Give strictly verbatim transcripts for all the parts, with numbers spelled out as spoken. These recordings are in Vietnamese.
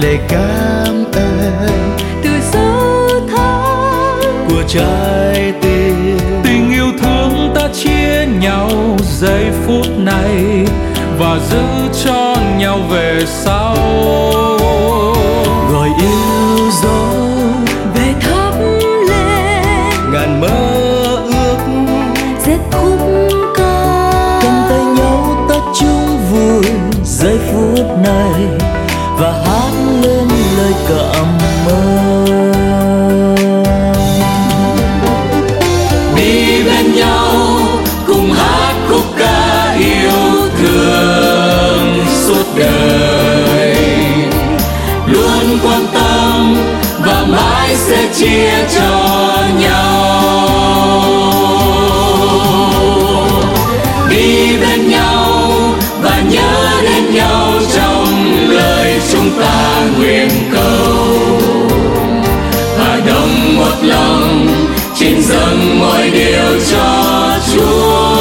lời cảm ơn từ sâu thẳm của trái tim. Tình yêu thương ta chia nhau giây phút này và giữ cho nhau về sau. Gọi yêu gió về thắp lên ngàn mơ ước, dệt khúc ca cầm tay nhau ta chung vui giây phút này và hát lên lời cảm ơn. Đi bên nhau cùng hát khúc ca yêu thương suốt đời, luôn quan tâm và mãi sẽ chia cho nhau. Đi bên nhau và nhớ đến nhau trong lời chúng ta nguyện cầu, và đồng một lòng xin dâng mọi điều cho Chúa.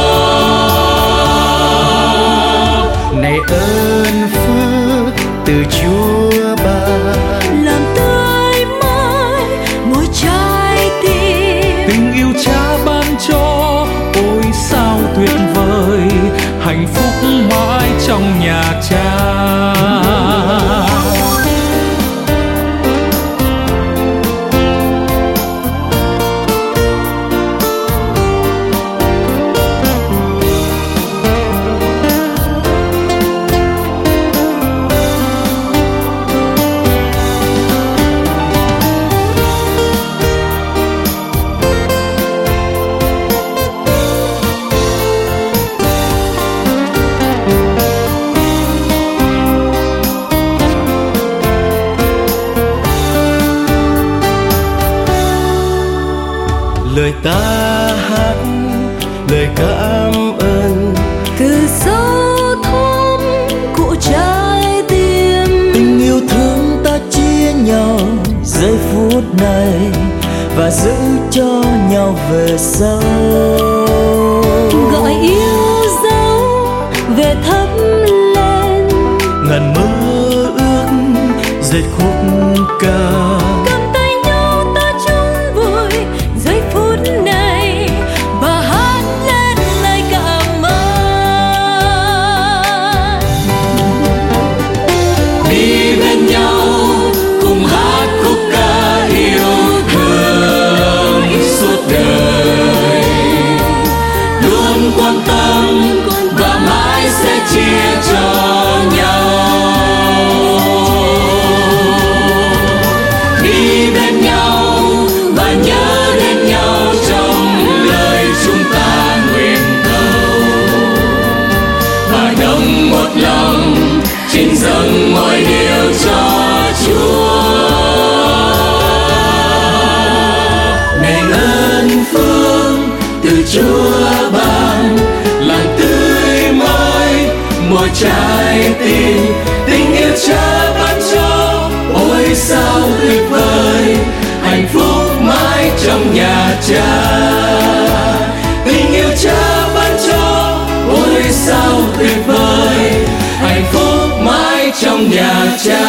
Này ơn phước từ Chúa ban, làm tươi mới mỗi trái tim. Tình yêu Cha ban cho ôi sao tuyệt vời, hạnh phúc mãi trong nhà Cha. lời ta hát lời cảm ơn từ sâu thẳm của trái tim. tình yêu thương ta chia nhau giây phút này và giữ cho nhau về sau. Gọi yêu dấu về thắp lên ngàn mơ ước dệt khúc ca. cầm tay nhau ta chung vui giây phút này và hát lên lời cảm ơn. Đi bên nhau cùng hát khúc ca yêu thương suốt đời, luôn quan tâm và mãi sẽ chia cho nhau. Đi bên nhau và nhớ đến nhau trong lời chúng ta nguyện cầu, và đồng một lòng xin dâng mọi điều cho Chúa. Này ơn phước từ Chúa ban, làm tươi mới mỗi trái tim. Tình yêu Cha ban cho ôi sao tuyệt vời, hạnh phúc mãi trong nhà Cha. Tình yêu Cha ban cho ôi sao tuyệt vời, hạnh phúc mãi trong nhà Cha.